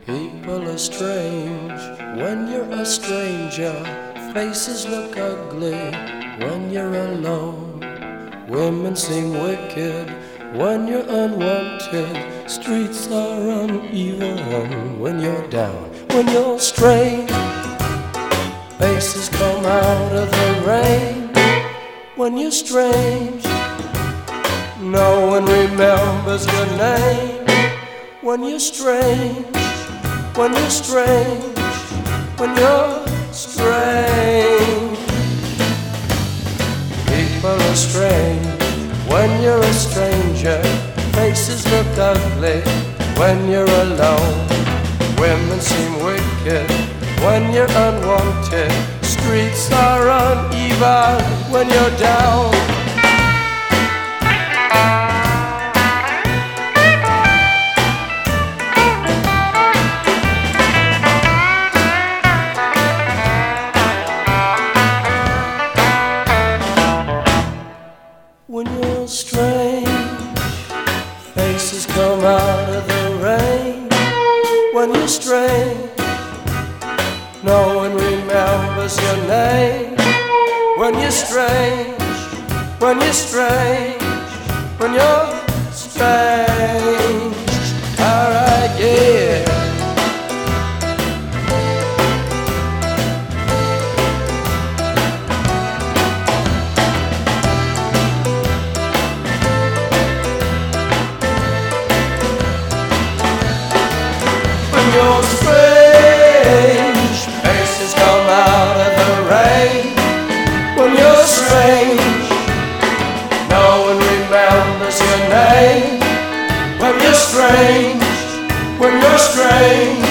People are strange when you're a stranger. Faces look ugly when you're alone. Women seem wicked when you're unwanted. Streets are uneven when you're down. When you're strange, faces come out of the rain. When you're strange, no one remembers your name. When you're strange, when you're strange, when you're strange. People are strange when you're a stranger. Faces look ugly when you're alone. Women seem wicked when you're unwanted. Streets are uneven when you're down. When you're strange, faces come out of the rain. When you're strange, no one remembers your name. When you're strange, when you're strange, when you're strange. Alright, yeah. When you're strange, faces come out of the rain. When you're strange, no one remembers your name. When you're strange, when you're strange.